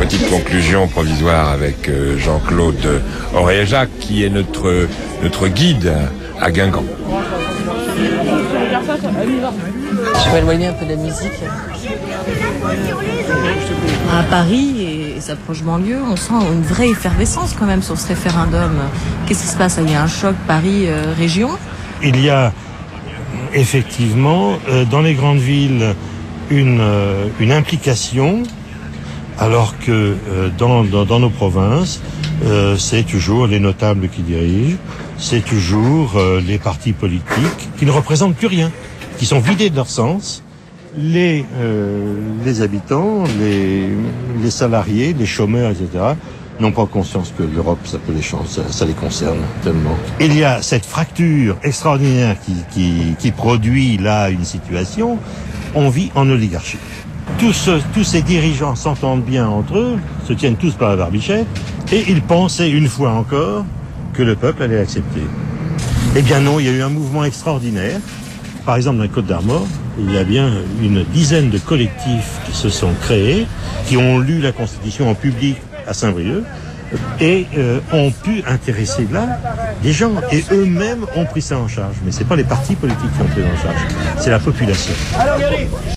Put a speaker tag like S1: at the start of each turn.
S1: petite conclusion provisoire avec Jean-Claude Auréjac, qui est notre guide à Guingamp.
S2: Je vais éloigner un peu de la musique.
S3: À Paris et sa proche banlieue, on sent une vraie effervescence quand même sur ce référendum. Qu'est-ce qui se passe? Il y a un choc Paris-région?
S4: Il y a effectivement dans les grandes villes une implication, alors que dans nos provinces, c'est toujours les notables qui dirigent, c'est toujours les partis politiques qui ne représentent plus rien, qui sont vidés de leur sens. Les habitants, les salariés, les chômeurs, etc., n'ont pas conscience que l'Europe, ça les concerne tellement. Il y a cette fracture extraordinaire qui produit là une situation. On vit en oligarchie. Tous ces dirigeants s'entendent bien entre eux, se tiennent tous par la barbichette, et ils pensaient une fois encore que le peuple allait accepter. Eh bien non, il y a eu un mouvement extraordinaire. Par exemple, dans les Côtes-d'Armor, il y a bien une dizaine de collectifs qui se sont créés, qui ont lu la Constitution en public à Saint-Brieuc, et ont pu intéresser là des gens, et eux-mêmes ont pris ça en charge. Mais c'est pas les partis politiques qui ont pris ça en charge, c'est la population.